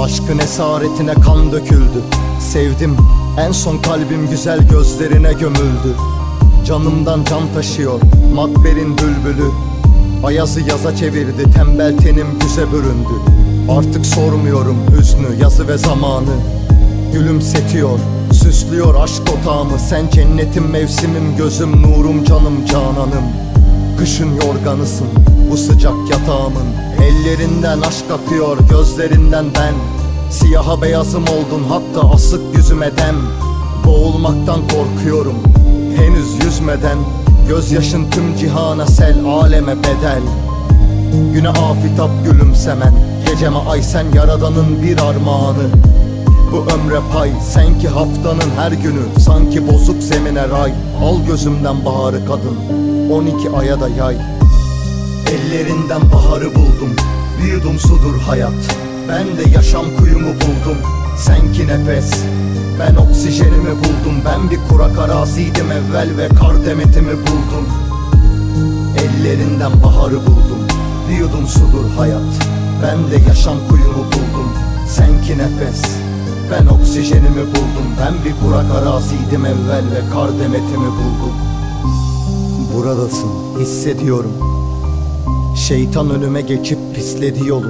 Aşkın esaretine kan döküldü. Sevdim, en son kalbim güzel gözlerine gömüldü. Canımdan can taşıyor matberin bülbülü. Ayazı yaza çevirdi, tembel tenim güze büründü. Artık sormuyorum hüznü, yazı ve zamanı. Gülümsetiyor, süslüyor aşk otağımı. Sen cennetim, mevsimim, gözüm, nurum, canım, cananım. Kışın yorganısın, bu sıcak yatağımın. Ellerinden aşk akıyor, gözlerinden ben. Siyaha beyazım oldun, hatta asık yüzüme dem. Boğulmaktan korkuyorum, henüz yüzmeden. Gözyaşın tüm cihana sel, aleme bedel. Güne afitap gülümsemen, geceme ay sen yaradanın bir armağanı. Bu ömre pay, sen ki haftanın her günü. Sanki bozuk zemine ray, al gözümden baharı kadın, 12 aya da yay. Ellerinden baharı buldum, bir yudum sudur hayat. Ben de yaşam kuyumu buldum, sen ki nefes. Ben oksijenimi buldum, ben bir kurak araziydim evvel ve kar demetimi buldum. Ellerinden baharı buldum, bir yudum sudur hayat. Ben de yaşam kuyumu buldum, sen ki nefes. Ben oksijenimi buldum, ben bir kurak araziydim evvel ve kar demetimi buldum. Buradasın, hissediyorum. Şeytan önüme geçip pisledi yolu.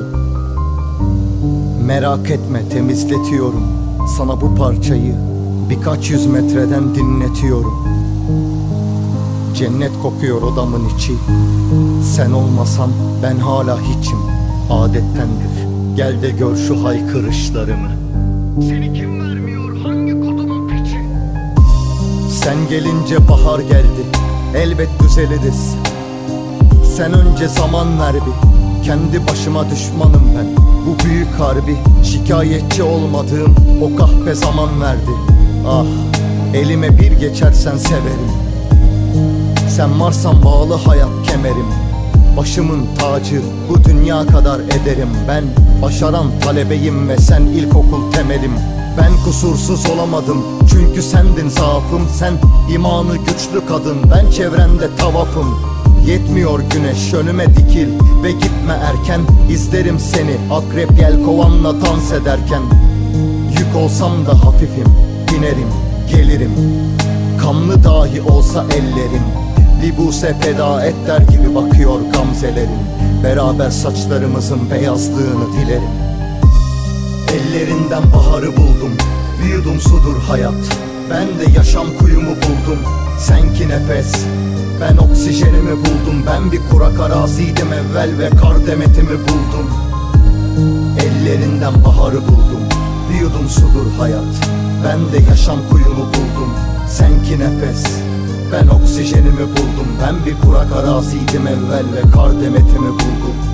Merak etme, temizletiyorum sana bu parçayı. Birkaç yüz metreden dinletiyorum. Cennet kokuyor odamın içi. Sen olmasan ben hala hiçim, adettendir. Gel de gör şu haykırışlarımı. Seni kim vermiyor, hangi kodumun piçi? Sen gelince bahar geldi, elbet düzeliriz. Sen önce zaman ver bir, kendi başıma düşmanım ben. Bu büyük harbi, şikayetçi olmadığım o kahpe zaman verdi. Ah, elime bir geçersen severim. Sen varsan bağlı hayat kemerim. Başımın tacı, bu dünya kadar ederim. Ben başaran talebeyim ve sen ilkokul temelim. Ben kusursuz olamadım çünkü sendin zaafım. Sen imanı güçlü kadın, ben çevrende tavafım. Yetmiyor güneş, önüme dikil ve gitme erken. İzlerim seni akrep yelkovanla dans ederken. Yük olsam da hafifim, binerim, gelirim. Kanlı dahi olsa ellerim, libuse feda et der gibi bakıyor gamzelerim. Beraber saçlarımızın beyazlığını dilerim. Ellerinden baharı buldum, bir yudum sudur hayat. Ben de yaşam kuyumu buldum, sen ki nefes. Ben oksijenimi buldum, ben bir kurak araziydim evvel ve kar demetimi buldum. Ellerinden baharı buldum, bir yudum sudur hayat. Ben de yaşam kuyumu buldum, sen ki nefes. Ben oksijenimi buldum, ben bir kurak araziydim evvel ve kar demetimi buldum.